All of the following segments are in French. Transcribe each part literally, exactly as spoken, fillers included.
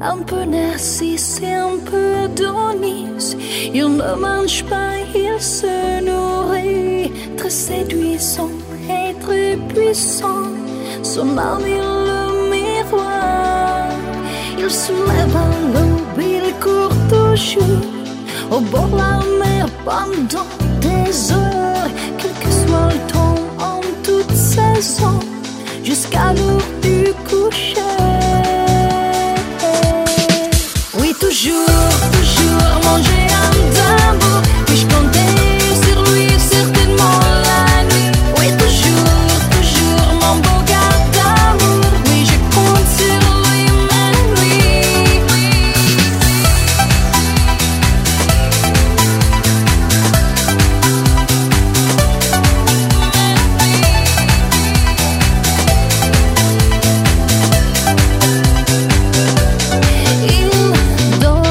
un peu narcisse et un peu Adonis. Il ne mange pas, il se nourrit. Très séduisant et très puissant, son âme est le miroir. Il se lève à l'aube, il court toujours au bord de la mer pendant des heures, quel que soit le temps, en toute saison, jusqu'à l'heure du coucher. Oui, toujours, toujours manger un d'amour, puis-je compter sur lui certainement la nuit. Oui, toujours, toujours mon beau gars d'amour, oui, je compte sur lui même nuit. Il dort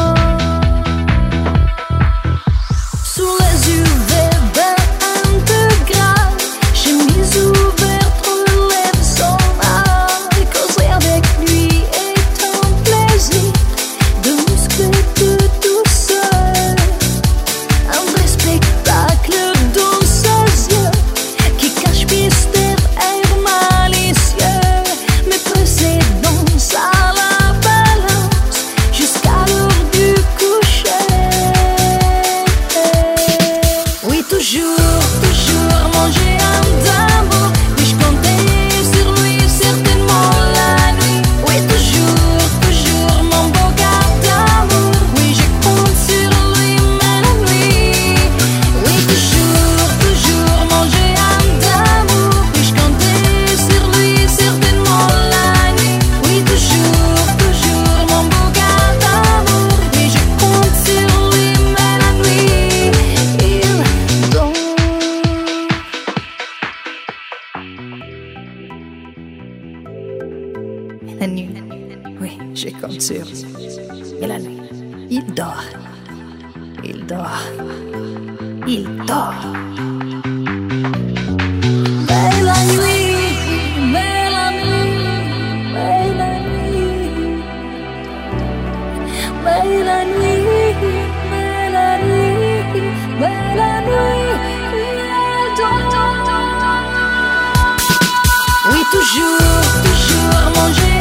sous les yeux verts un peu gras, chemise ouverte, relève son âme. Causer avec lui est un plaisir, de muscles de douceur. Un vrai spectacle dans ses yeux qui cache mystère et malicieux. Mes précédences à la balance jusqu'à l'heure du coucher. Oui, toujours, toujours manger un d'amour, puis-je compter sur lui certainement la nuit. Oui, toujours, toujours mon beau gars d'amour, oui, je compte sur lui même la nuit. Oui, toujours, toujours manger un d'amour, puis-je compter sur lui certainement la nuit. Oui, toujours, toujours mon beau gars d'amour, oui, je compte sur lui même la nuit. Il dort. La nuit, oui, je compte sur. Mais la nuit, il dort. Il dort. Il dort. Mais la nuit, mais la nuit, mais la nuit, mais la nuit, mais la nuit, mais la nuit, il dort. Oui, toujours, toujours manger